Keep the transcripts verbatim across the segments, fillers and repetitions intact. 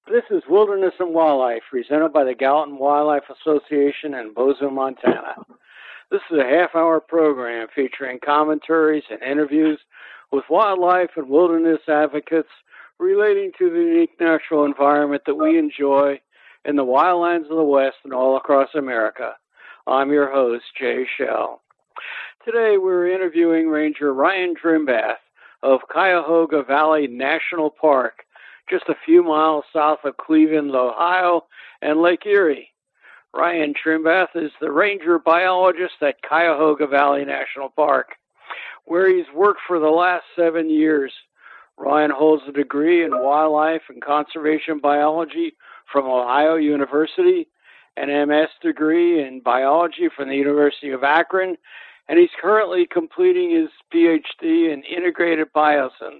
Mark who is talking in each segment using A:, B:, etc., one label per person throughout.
A: This is Wilderness and Wildlife, presented by the Gallatin Wildlife Association in Bozeman, Montana. This is a half-hour program featuring commentaries and interviews with wildlife and wilderness advocates relating to the unique natural environment that we enjoy in the wildlands of the West and all across America. I'm your host, Jay Shell. Today we're interviewing Ranger Ryan Trimbath of Cuyahoga Valley National Park, just a few miles south of Cleveland, Ohio, and Lake Erie. Ryan Trimbath is the ranger biologist at Cuyahoga Valley National Park, where he's worked for the last seven years. Ryan holds a degree in wildlife and conservation biology from Ohio University, an M S degree in biology from the University of Akron, and he's currently completing his P H D in integrated biosciences,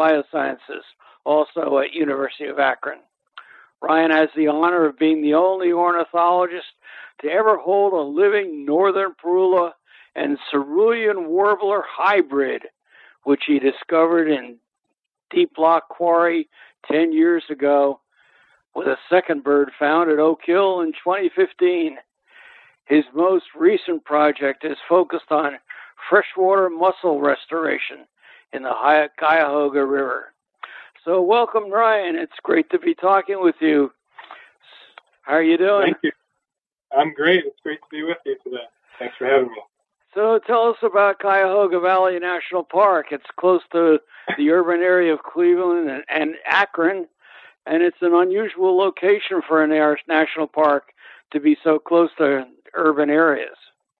A: also at University of Akron. Ryan has the honor of being the only ornithologist to ever hold a living northern parula and cerulean warbler hybrid, which he discovered in Deep Lock Quarry ten years ago, with a second bird found at Oak Hill in twenty fifteen. His most recent project is focused on freshwater mussel restoration in the Cuyahoga River. So welcome, Ryan. It's great to be talking with you. How are you doing?
B: Thank you. I'm great. It's great to be with you today. Thanks for having me.
A: So tell us about Cuyahoga Valley National Park. It's close to the urban area of Cleveland and, and Akron, and it's an unusual location for a national park to be so close to urban areas.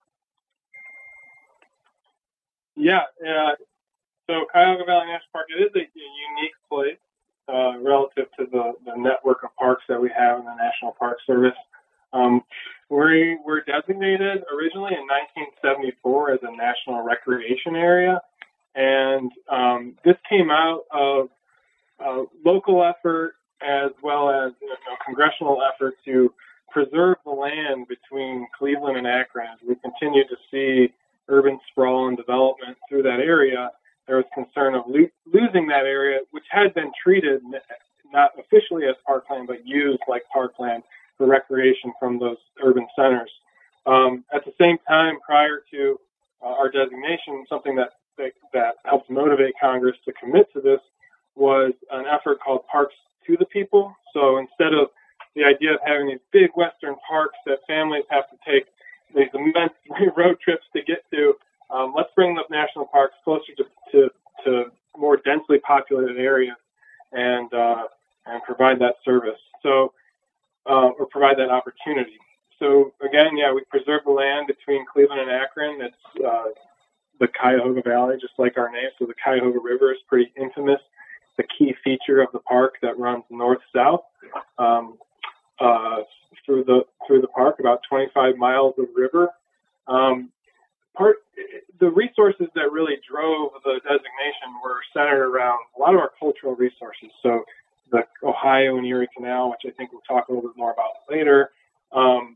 B: Yeah, uh, so Cuyahoga Valley National Park, it is a, a unique place uh, relative to the, the network of parks that we have in the National Park Service. Um, we were designated originally in nineteen seventy-four as a national recreation area, and um, this came out of uh, local effort as well as you know, congressional effort to preserve the land between Cleveland and Akron. As we continue to see urban sprawl and development through that area, there was concern of lo- losing that area, which had been treated not officially as parkland, but used like parkland for recreation from those urban centers. Um, at the same time, prior to uh, our designation, something that, that that helped motivate Congress to commit to this was an effort called Parks to the People. So instead of the idea of having these big western parks that families have to take these immense road trips to get to, um, let's bring the national parks closer to, to, to more densely populated areas and uh, and provide that service. So, uh, or provide that opportunity. So again, yeah, we preserve the land between Cleveland and Akron. It's uh, the Cuyahoga Valley, just like our name. So the Cuyahoga River is pretty infamous. The key feature of the park that runs north-south um, uh, through the through the park, about twenty-five miles of river. Um, part the resources that really drove the designation were centered around a lot of our cultural resources. So the Ohio and Erie Canal, which I think we'll talk a little bit more about later, um,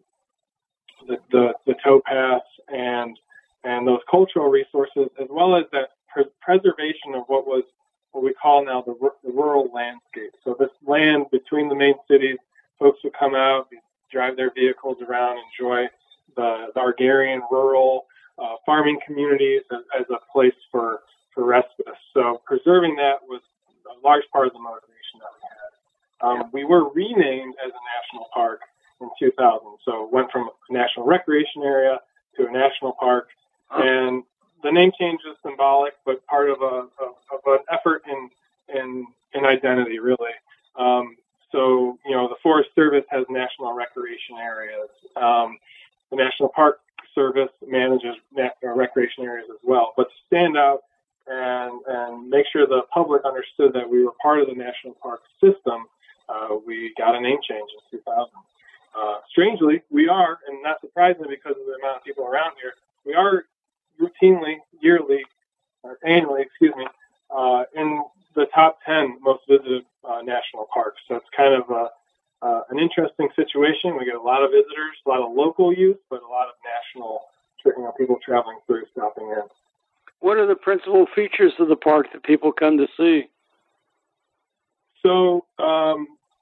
B: the, the the towpaths and and those cultural resources, as well as that pre- preservation of what was what we call now the, the rural landscape. So this land between the main cities, folks would come out, drive their vehicles around, enjoy the, the agrarian, rural, uh, farming communities as, as a place for, for respite. So preserving that was a large part of the motivation that we had. Um, we were renamed as a national park in two thousand. So it went from a national recreation area to a national park. And the name change is symbolic, but part of a of, of an effort in in in identity, really. Um, so you know, the Forest Service has national recreation areas. Um, the National Park Service manages na- recreation areas as well. But to stand out and and make sure the public understood that we were part of the national park system, uh, we got a name change in two thousand. Uh, strangely, we are, and not surprisingly because of the amount of people around here, we are routinely, yearly, or annually, excuse me, uh, in the top ten most visited uh, national parks. So it's kind of a, uh, an interesting situation. We get a lot of visitors, a lot of local youth, but a lot of national, you know, people traveling through, stopping in.
A: What are the principal features of the park that people come to see?
B: So um,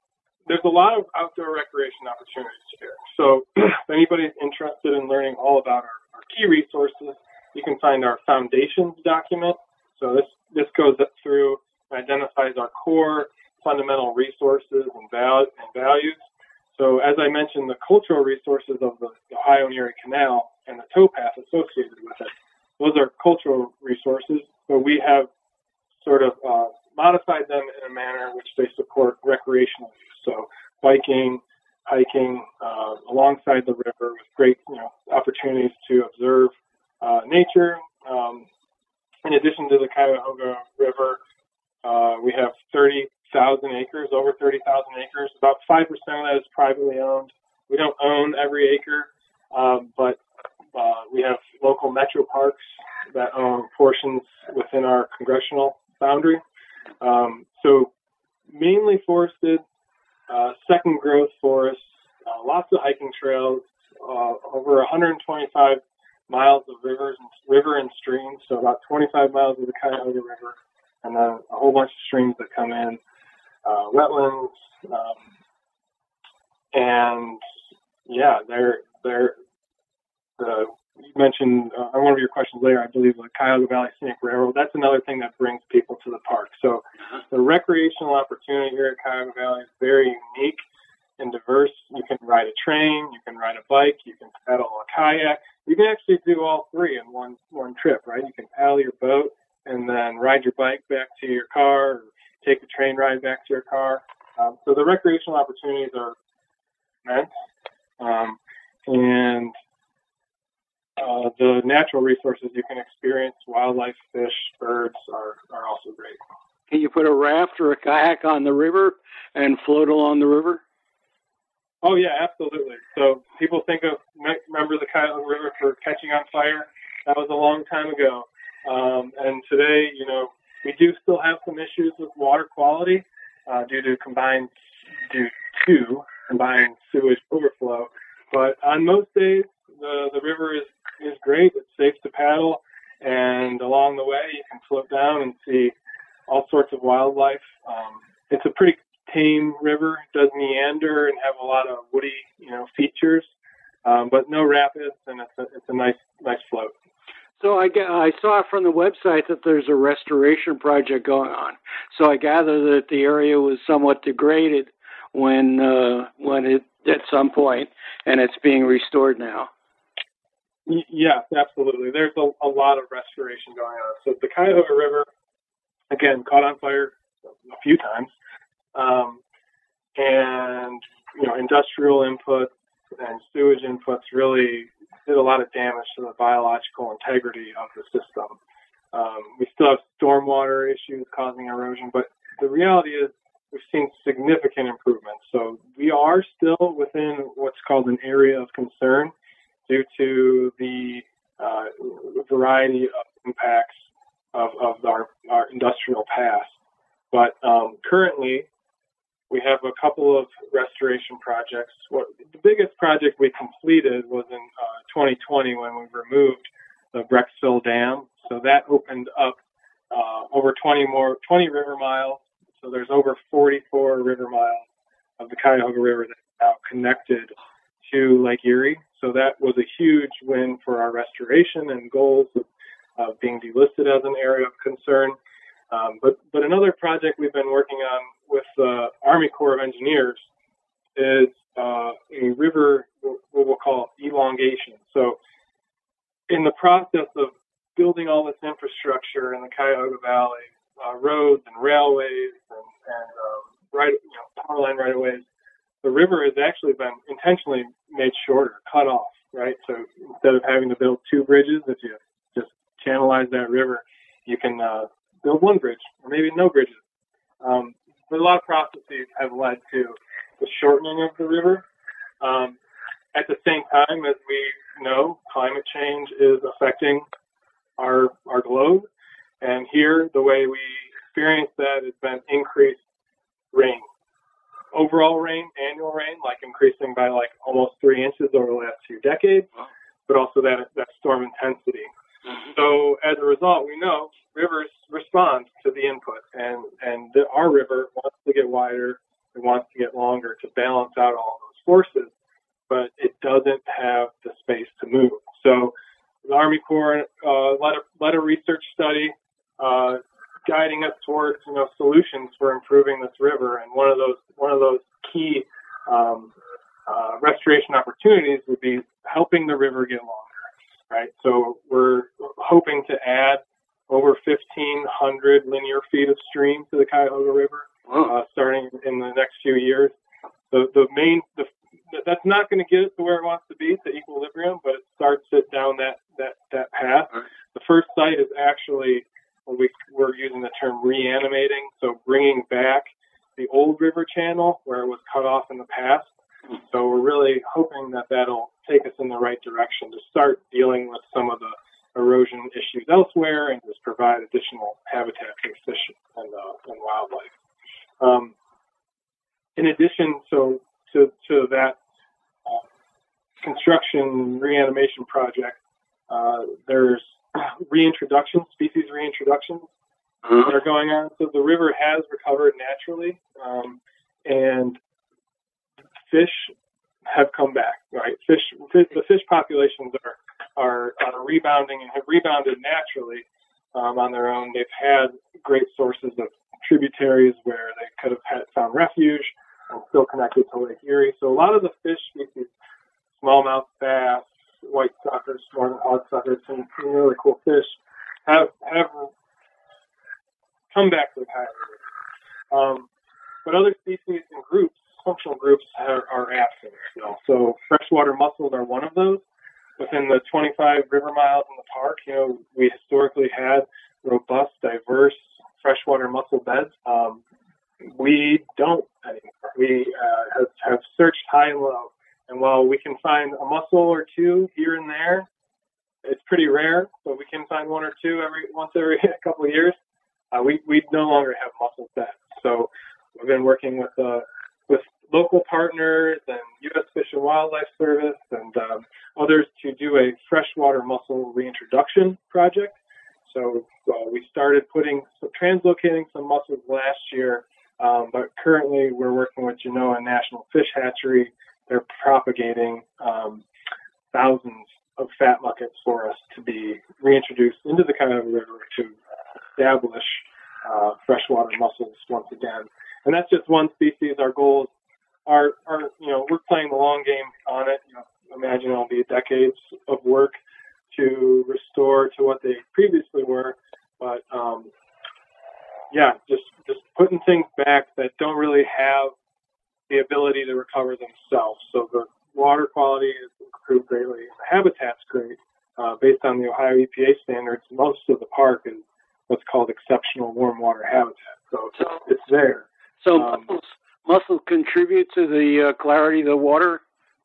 B: there's a lot of outdoor recreation opportunities here. So if anybody's interested in learning all about our, our key resources, you can find our foundations document. So this, this goes through and identifies our core fundamental resources and, val- and values. So as I mentioned, the cultural resources of the, the Ohio and Erie Canal and the towpath associated with it, those are cultural resources. So we have sort of uh, modified them in a manner which they support recreational use. So biking, hiking uh, alongside the river with great, you know, opportunities to observe uh, nature. Um, in addition to the Cuyahoga River, uh, we have thirty thousand acres, over thirty thousand acres. About five percent of that is privately owned. We don't own every acre, um, but uh, we have local metro parks that own portions within our congressional boundary. Um, so mainly forested, uh, second growth forests, uh, lots of hiking trails, uh, over one hundred twenty-five miles of rivers and river and streams. So about twenty-five miles of the Cuyahoga River, and then a whole bunch of streams that come in, uh, wetlands, um, and yeah, they're they're the. You mentioned uh, on one of your questions later, I believe, the Cuyahoga Valley Scenic Railroad. That's another thing that brings people to the park. So the recreational opportunity here at Cuyahoga Valley is very unique and diverse. You can ride a train, you can ride a bike, you can paddle a kayak. You can actually do all three in one one trip, right? You can paddle your boat and then ride your bike back to your car, or take a train ride back to your car. Um, so the recreational opportunities are immense. Um, and Uh, the natural resources you can experience, wildlife, fish, birds, are, are also great.
A: Can you put a raft or a kayak on the river and float along the river?
B: Oh, yeah, absolutely. So people think of, remember the Cuyahoga River for catching on fire? That was a long time ago. Um, and today, you know, we do still have some issues with water quality uh, due to combined, due to combined sewage overflow. But on most days, the, the river is is great. It's safe to paddle, and along the way you can float down and see all sorts of wildlife. Um, it's a pretty tame river. It does meander and have a lot of woody, you know, features, um, but no rapids, and it's a, it's a nice nice float.
A: So I, I saw from the website that there's a restoration project going on. So I gather that the area was somewhat degraded when uh, when it at some point, and it's being restored now.
B: Yes, absolutely. There's a, a lot of restoration going on. So the Cuyahoga River, again, caught on fire a few times, um, and you know, industrial input and sewage inputs really did a lot of damage to the biological integrity of the system. Um, we still have stormwater issues causing erosion, but the reality is we've seen significant improvements. So we are still within what's called an area of concern due to the uh, variety of impacts of, of our, our industrial past. But um, currently, we have a couple of restoration projects. What, the biggest project we completed was in uh, twenty twenty when we removed the Brecksville Dam. So that opened up uh, over twenty more, twenty river miles. So there's over forty-four river miles of the Cuyahoga River that's now connected to Lake Erie. So that was a huge win for our restoration and goals of uh, being delisted as an area of concern. Um, but, but another project we've been working on with the uh, Army Corps of Engineers is uh, a river, what we'll call elongation. So in the process of building all this infrastructure in the Cuyahoga Valley, uh, roads and railways and, and um, right, you know, power line right-of-ways, the river has actually been intentionally made shorter, cut off, right? So instead of having to build two bridges, if you just channelize that river, you can uh, build one bridge or maybe no bridges. Um, but a lot of processes have led to the shortening of the river. Um, at the same time, as we know, climate change is affecting our our globe. And here, the way we experience that has been increased rain. Overall rain, annual rain, like increasing by like almost three inches over the last few decades, but also that that storm intensity. Mm-hmm. So as a result, we know rivers respond to the input, and and the, our river wants to get wider, It wants to get longer to balance out all those forces, but it doesn't have the space to move. So the Army Corps uh, led, a, led a research study uh, guiding us towards, you know, solutions for improving this river. And one of those one of those key um, uh, restoration opportunities would be helping the river get longer, right? So we're hoping to add over fifteen hundred linear feet of stream to the Cuyahoga River, uh, starting in the next few years. The the main the, that's not going to get it to where it wants to be, to equilibrium, but it starts it down that that that path. The first site is actually, we, we're using the term reanimating, so bringing back the old river channel where it was cut off in the past. So we're really hoping that that'll take us in the right direction to start dealing with some of the erosion issues elsewhere and just provide additional habitat for fish and, uh, and wildlife. Um, in addition, so to, to that uh, construction reanimation project, uh, there's reintroduction, species reintroductions that are going on. So the river has recovered naturally, um, and fish have come back, right? Fish, fish the fish populations are, are, are rebounding and have rebounded naturally um, on their own. They've had great sources of tributaries where they could have had, found refuge and still connected to Lake Erie. So a lot of the fish species, smallmouth bass, white suckers, northern hogsuckers, some, some really cool fish, have have come back to the Cuyahoga River. Um, but other species and groups, functional groups, are, are absent still. So freshwater mussels are one of those. Within the twenty-five river miles in the park, you know, we historically had robust, diverse freshwater mussel beds. Um, we don't anymore. We uh, have, have searched high and low. And while we can find a mussel or two here and there, it's pretty rare, but we can find one or two every once every couple of years. Uh, we, we no longer have mussel beds. So we've been working with uh, with local partners and U S Fish and Wildlife Service and um, others to do a freshwater mussel reintroduction project. So uh, we started putting, so translocating some mussels last year, um, but currently we're working with Genoa National Fish Hatchery. They're propagating um, thousands of fat muckets for us to be reintroduced into the Cuyahoga River to establish uh, freshwater mussels once again. And that's just one species. Our goals are, are, you know, we're playing the long game on it. You know, imagine it'll be decades of work to restore to what they previously were. But, um, yeah, just, just putting things back that don't really have the ability to recover themselves. So the water quality is improved greatly. The habitat's great. Uh, based on the Ohio E P A standards, most of the park is what's called exceptional warm water habitat. So, so it's there.
A: So
B: um,
A: mussels, mussels contribute to the uh, clarity of the water?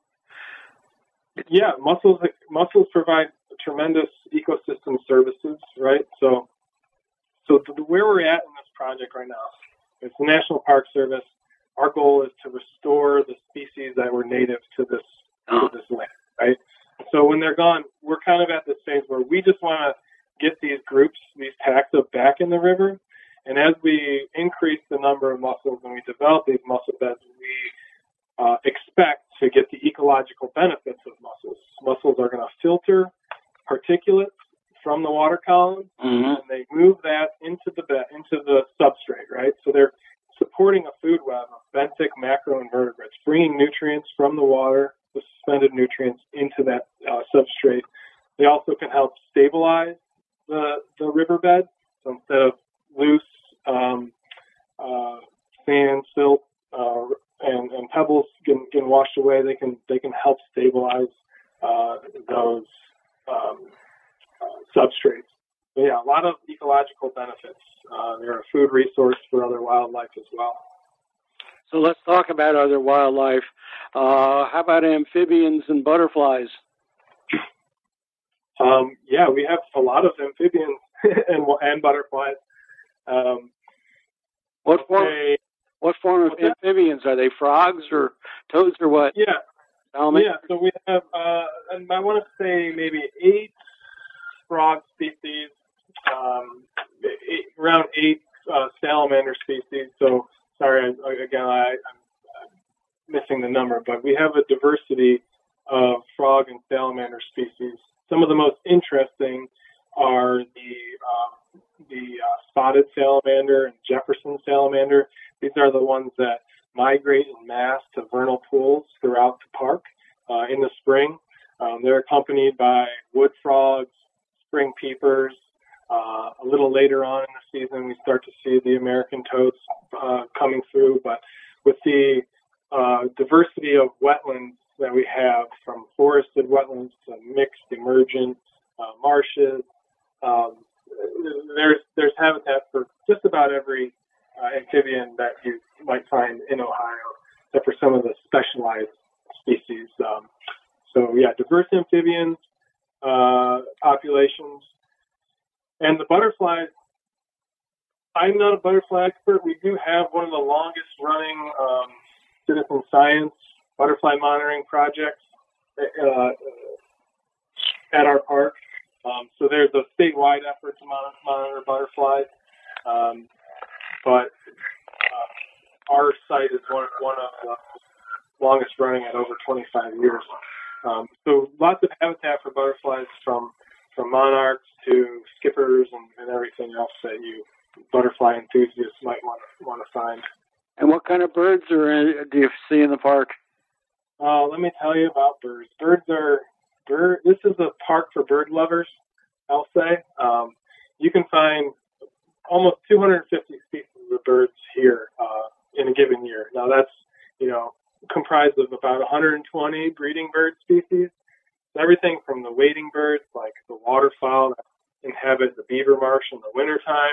B: Yeah, mussels mussels provide tremendous ecosystem services, right? So, so the, where we're at in this project right now, it's the National Park Service. Our goal is to restore the species that were native to this to this land, right? So when they're gone, we're kind of at this phase where we just want to get these groups, these taxa, back in the river. And as we increase the number of mussels and we develop these mussel beds, we uh, expect to get the ecological benefits of mussels. Mussels are going to filter particulates from the water column, mm-hmm. and they move that into the bed, into the substrate, right? So they're supporting a food web of benthic macroinvertebrates, bringing nutrients from the water, the suspended nutrients, into that uh, substrate. They also can help stabilize the, the riverbed. So instead of loose um, uh, sand, silt, uh, and, and pebbles getting, getting washed away, they can they can help stabilize uh, those um, uh, substrates. But yeah, a lot of ecological benefits. Uh, they're a food resource for other wildlife as well.
A: So let's talk about other wildlife. Uh, how about amphibians and butterflies?
B: Um, yeah, we have a lot of amphibians and, and butterflies. Um,
A: what form?
B: They,
A: what form of amphibians are they? Frogs or toads or what?
B: Yeah,
A: Salamanders?
B: yeah. So we have, uh, and I want to say maybe eight frog species, um, eight, around eight uh, salamander species. So sorry, I, again, I, I'm missing the number, but we have a diversity of frog and salamander species. Some of the most interesting are the uh, the uh, spotted salamander and Jefferson salamander. These are the ones that migrate in mass to vernal pools throughout the park uh, in the spring. Um, they're accompanied by wood frogs, spring peepers. Uh, a little later on in the season, we start to see the American toads uh, coming through. But with the uh, diversity of wetlands that we have, from forested wetlands to mixed emergent uh, marshes, um, there's there's habitat for just about every uh, amphibian that you might find in Ohio, except for some of the specialized species. Um, so yeah, diverse amphibians uh, populations. And the butterflies, I'm not a butterfly expert. We do have one of the longest running um, citizen science butterfly monitoring projects uh, at our park. Um, so there's a statewide effort to monitor, monitor butterflies. Um, but uh, our site is one, one of the longest running at over twenty-five years. Um, so lots of habitat for butterflies, from from monarchs to skippers and, and everything else that you butterfly enthusiasts might want to want to find.
A: And what kind of birds are in, do you see in the park?
B: Uh, let me tell you about birds. Birds are bird. This is a park for bird lovers, I'll say. Um, you can find almost two hundred fifty species of birds here uh, in a given year. Now that's, you know, comprised of about one hundred twenty breeding bird species. Everything from the wading birds, like the waterfowl that inhabit the beaver marsh in the wintertime,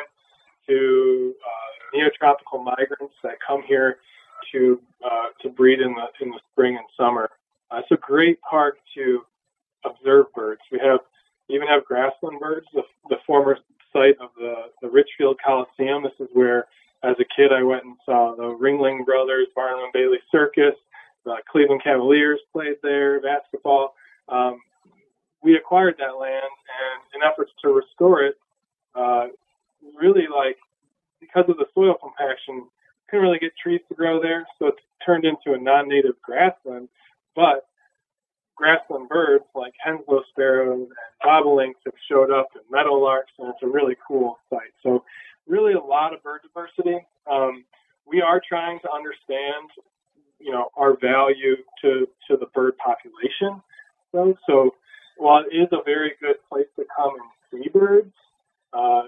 B: to uh, neotropical migrants that come here to uh, to breed in the in the spring and summer. Uh, it's a great park to observe birds. We have even have grassland birds, the, the former site of the, the Richfield Coliseum. This is where, as a kid, I went and saw the Ringling Brothers, Barnum and Bailey Circus. The Cleveland Cavaliers played there, basketball. Um, we acquired that land, and in efforts to restore it, uh, really, like, because of the soil compaction, couldn't really get trees to grow there, so it's turned into a non-native grassland. But grassland birds like Henslow sparrows and bobolinks have showed up, and meadowlarks, and it's a really cool site. So really a lot of bird diversity. Um, we are trying to understand, you know, our value to, to the bird population. So, so while it is a very good place to come and see birds, uh,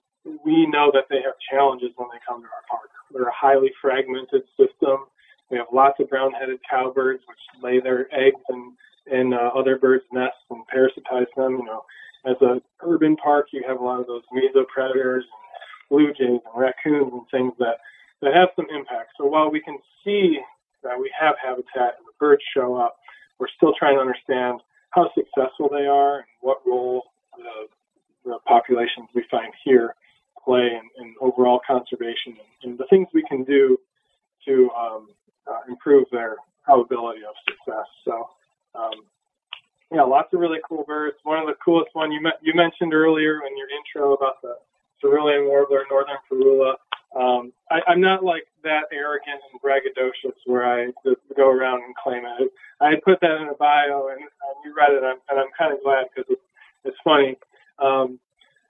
B: we know that they have challenges when they come to our park. They're a highly fragmented system. We have lots of brown-headed cowbirds, which lay their eggs in, in uh, other birds' nests and parasitize them. You know, as an urban park, you have a lot of those mesopredators, and blue jays and raccoons and things that, that have some impact. So while we can see that we have habitat and the birds show up, we're still trying to understand how successful they are and what role the, the populations we find here play in, in overall conservation, and, and the things we can do to um, uh, improve their probability of success. So, um, yeah, lots of really cool birds. One of the coolest one you, me- you mentioned earlier in your intro about the cerulean warbler, northern ferula. Um, I, I'm not like that arrogant and braggadocious where I just go around and claim it. I had put that in a bio, and, and you read it, and I'm, and I'm kind of glad because it's, it's funny. Um,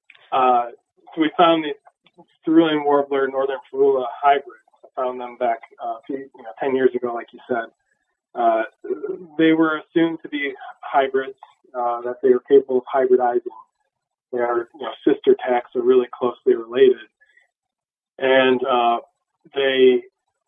B: uh, so we found these cerulean warbler, northern ferula hybrids. I found them back uh, a few, you know, ten years ago, like you said. Uh, they were assumed to be hybrids, uh, that they were capable of hybridizing. They are, you know, sister taxa are really closely related. And uh, they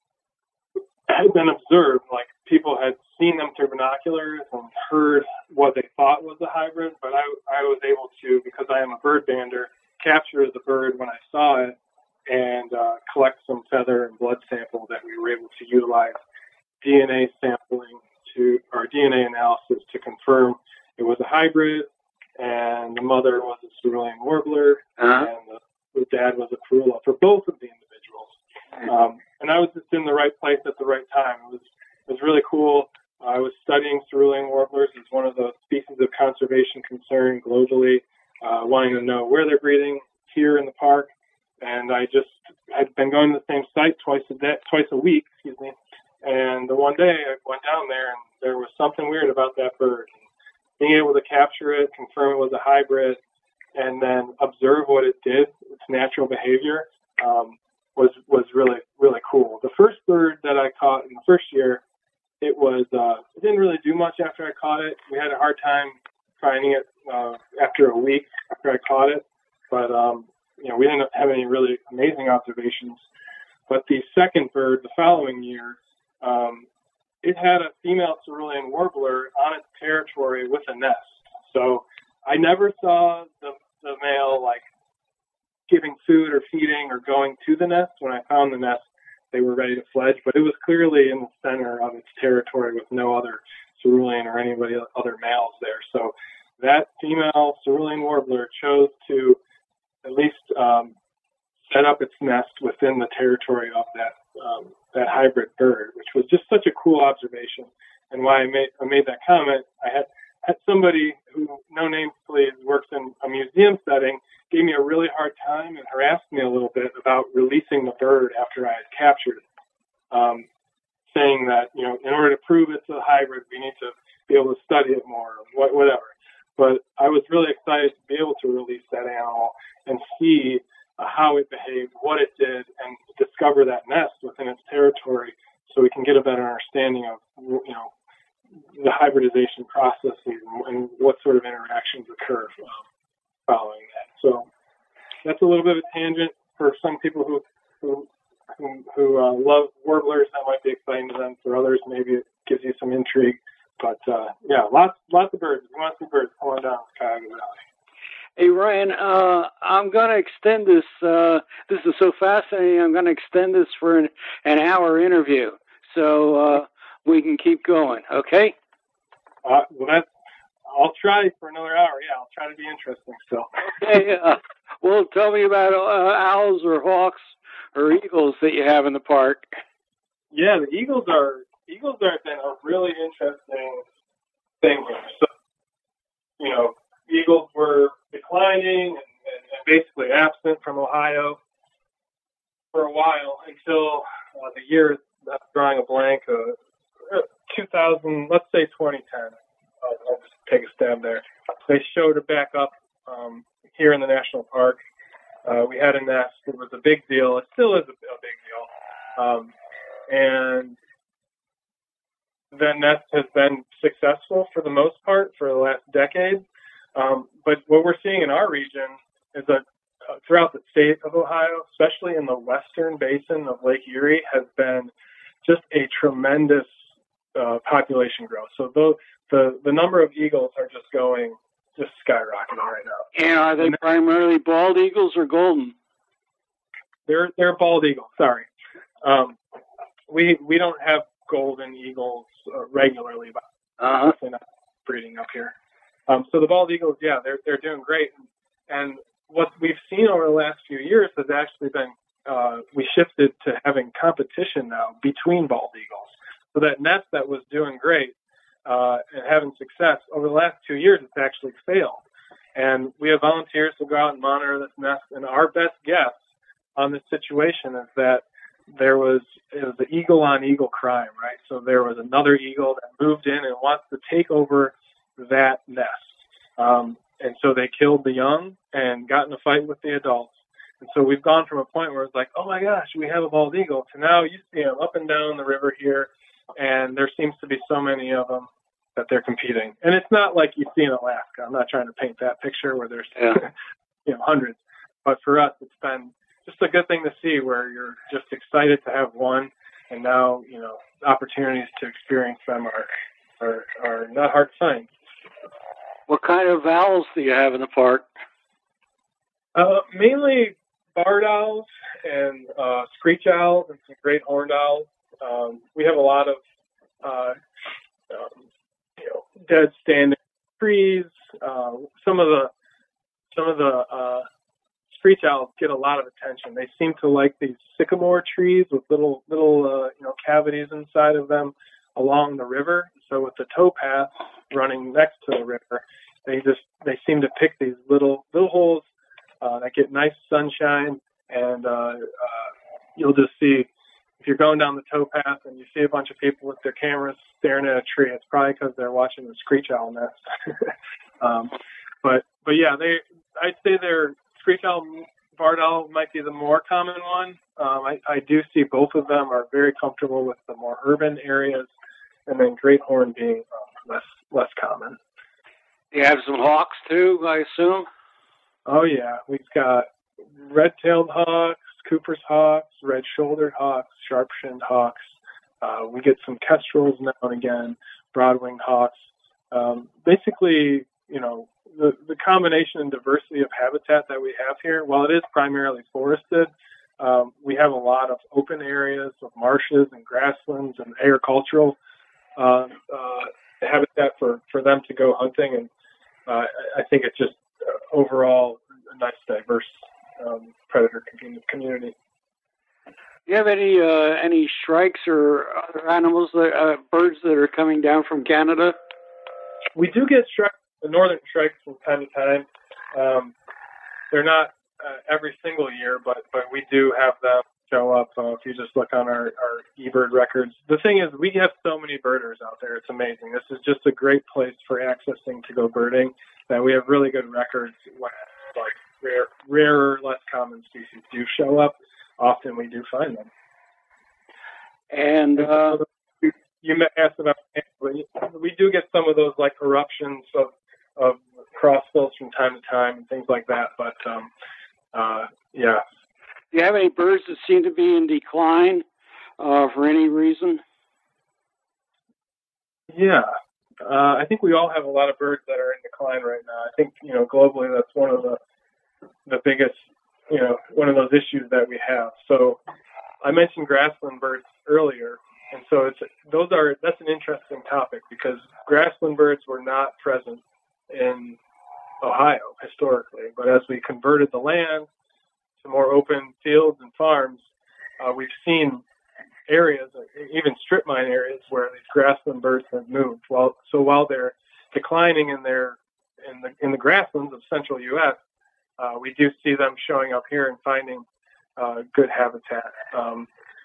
B: had been observed, like people had seen them through binoculars and heard what they thought was a hybrid, but I, I was able to, because I am a bird bander, capture the bird when I saw it and uh, collect some feather and blood sample that we were able to utilize D N A sampling to, or D N A analysis to confirm it was a hybrid, and the mother was a cerulean warbler, uh-huh. and the the dad was a ferula for both of the individuals. Um, and I was just in the right place at the right time. It was it was really cool. I was studying cerulean warblers as one of the species of conservation concern globally, uh, wanting to know where they're breeding here in the park. And I just had been going to the same site twice a day, twice a week, excuse me, And the one day I went down there, and there was something weird about that bird. Being able to capture it, confirm it was a hybrid, and then observe what it did, its natural behavior, um, was was really, really cool. The first bird that I caught in the first year, it was uh, it didn't really do much after I caught it. We had a hard time finding it uh, after a week after I caught it, but um, you know we didn't have any really amazing observations. But the second bird, the following year, um, it had a female cerulean warbler on its territory with a nest. So I never saw the, the male like giving food or feeding or going to the nest. When I found the nest, they were ready to fledge, but it was clearly in the center of its territory with no other cerulean or anybody other males there. So that female cerulean warbler chose to at least um, set up its nest within the territory of that um, that hybrid bird, which was just such a cool observation. And why I made I made that comment, I had had somebody who, no names please, works in a museum setting, gave me a really hard time and harassed me a little bit about releasing the bird after I had captured it, um, saying that, you know, in order to prove it's a hybrid, we need to be able to study it more, or whatever. But I was really excited to be able to release that animal and see uh, how it behaved, what it did, and discover that nest within its territory so we can get a better understanding of, you know, the hybridization processes and, and what sort of interactions occur um, following that. So that's a little bit of a tangent for some people who who who, who uh, love warblers. That might be exciting to them. For others, maybe it gives you some intrigue. But uh, yeah, lots lots of birds. If you want to see birds, come on down to Cuyahoga Valley.
A: Hey, Ryan, uh, I'm going to extend this. Uh, this is so fascinating. I'm going to extend this for an, an hour interview. So uh, we can keep going, okay?
B: Uh, well, that's, I'll try for another hour. Yeah, I'll try to be interesting still.
A: Okay. Uh, well, tell me about uh, owls or hawks or eagles that you have in the park.
B: Yeah, the eagles are eagles are been a really interesting thing here. So, you know, eagles were declining and, and, and basically absent from Ohio for a while until uh, the year, I'm drawing a blank, uh, two thousand, let's say twenty ten. I'll, I'll just take a stab there. They showed it back up um, here in the national park. Uh, we had a nest. It was a big deal. It still is a, a big deal. Um, and the nest has been successful for the most part for the last decade. Um, but what we're seeing in our region is that uh, throughout the state of Ohio, especially in the western basin of Lake Erie, has been just a tremendous uh, population growth. So the, the the number of eagles are just going, just skyrocketing right now.
A: And are they and primarily bald eagles or golden?
B: They're they're bald eagles. Sorry, um, we we don't have golden eagles uh, regularly, but
A: uh-huh.
B: definitely not breeding up here. Um, so the bald eagles, yeah, they're they're doing great. And what we've seen over the last few years has actually been uh, we shifted to having competition now between bald eagles. So that nest that was doing great uh, and having success over the last two years, it's actually failed. And we have volunteers to go out and monitor this nest. And our best guess on this situation is that there was it was the eagle on eagle crime, right? So there was another eagle that moved in and wants to take over that nest. Um, and so they killed the young and got in a fight with the adults. And so we've gone from a point where it's like, oh my gosh, we have a bald eagle, to now you see them up and down the river here, and there seems to be so many of them that they're competing. And it's not like you see in Alaska. I'm not trying to paint that picture where there's
A: yeah.
B: you know hundreds. But for us, it's been just a good thing to see where you're just excited to have one, and now, you know, opportunities to experience them are are, are not hard to find.
A: What kind of owls do you have in the park?
B: Uh, mainly barred owls and uh, screech owls and some great horned owls. Um, we have a lot of uh, um, you know, dead standing trees. Uh, some of the some of the uh, screech owls get a lot of attention. They seem to like these sycamore trees with little little uh, you know cavities inside of them along the river. So with the towpath running next to the river, they just they seem to pick these little little holes uh, that get nice sunshine, and uh, uh, you'll just see if you're going down the towpath and you see a bunch of people with their cameras staring at a tree, it's probably because they're watching the screech owl nest. um, but but yeah, they I'd say they're screech owl, barred owl might be the more common one. Um, I, I do see both of them are very comfortable with the more urban areas, and then great horn being uh, less less common.
A: You have some hawks too, I assume?
B: Oh yeah, we've got red-tailed hawks, Cooper's hawks, red-shouldered hawks, sharp-shinned hawks. Uh, we get some kestrels now and again, broad-winged hawks. Um, basically, you know, the, the combination and diversity of habitat that we have here, while it is primarily forested, um, we have a lot of open areas of marshes and grasslands and agricultural uh, uh, habitat for, for them to go hunting. And uh, I think it's just uh, overall a nice, diverse um, predator community.
A: Do you have any uh, any shrikes or other animals, that, uh, birds that are coming down from Canada?
B: We do get shrikes, the northern shrikes, from time to time. Um, they're not uh, every single year, but but we do have them show up. Uh, if you just look on our, our eBird records. The thing is, we have so many birders out there. It's amazing. This is just a great place for accessing to go birding, that we have really good records when, like, rare, rarer, less common species do show up. Often we do find them.
A: And uh,
B: you asked about, we do get some of those, like, eruptions of, of crossbills from time to time and things like that. But um, uh, yeah.
A: Do you have any birds that seem to be in decline uh, for any reason?
B: Yeah. Uh, I think we all have a lot of birds that are in decline right now. I think, you know, globally, that's one of the the biggest, you know, one of those issues that we have. So I mentioned grassland birds earlier, and so it's those are that's an interesting topic, because grassland birds were not present in Ohio historically, but as we converted the land to more open fields and farms, uh, we've seen areas, even strip mine areas, where these grassland birds have moved. Well, so while they're declining in their in the in the grasslands of central U S, uh, we do see them showing up here and finding uh, good habitat. Um,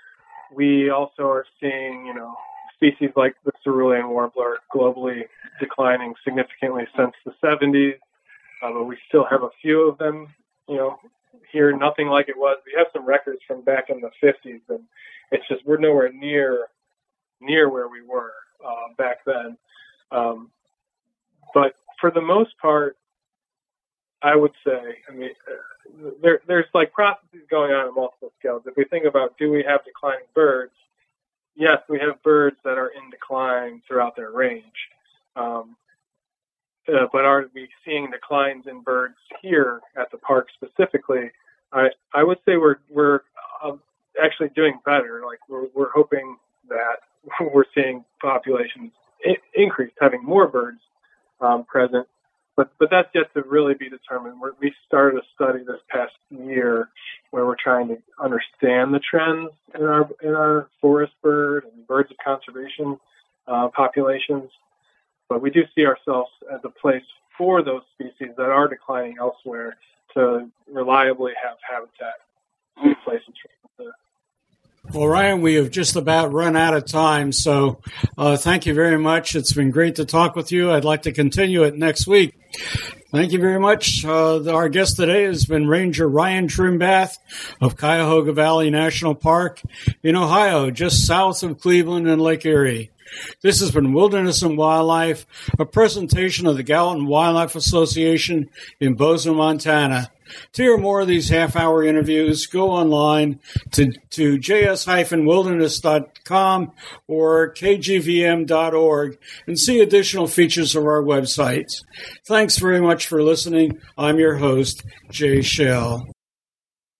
B: we also are seeing, you know, species like the cerulean warbler globally declining significantly since the seventies, uh, but we still have a few of them, you know, here. Nothing like it was. We have some records from back in the fifties, and it's just we're nowhere near near where we were uh, back then. Um, but for the most part, I would say, I mean, uh, there, there's like processes going on at multiple scales. If we think about, do we have declining birds? Yes, we have birds that are in decline throughout their range. Um, uh, but are we seeing declines in birds here at the park specifically? I I would say we're we're uh, actually doing better. Like we're we're hoping that we're seeing populations I- increase, having more birds um, present. But but that's yet to really be determined. We're, we started a study this past year where we're trying to understand the trends in our in our forest bird and birds of conservation uh, populations. But we do see ourselves as a place for those species that are declining elsewhere to reliably have habitat places for them.
C: Well, Ryan, we have just about run out of time, so uh, thank you very much. It's been great to talk with you. I'd like to continue it next week. Thank you very much. Uh, our guest today has been Ranger Ryan Trimbath of Cuyahoga Valley National Park in Ohio, just south of Cleveland and Lake Erie. This has been Wilderness and Wildlife, a presentation of the Gallatin Wildlife Association in Bozeman, Montana. To hear more of these half-hour interviews, go online to, to j s dash wilderness dot com or k g v m dot org and see additional features of our websites. Thanks very much for listening. I'm your host, Jay Shell.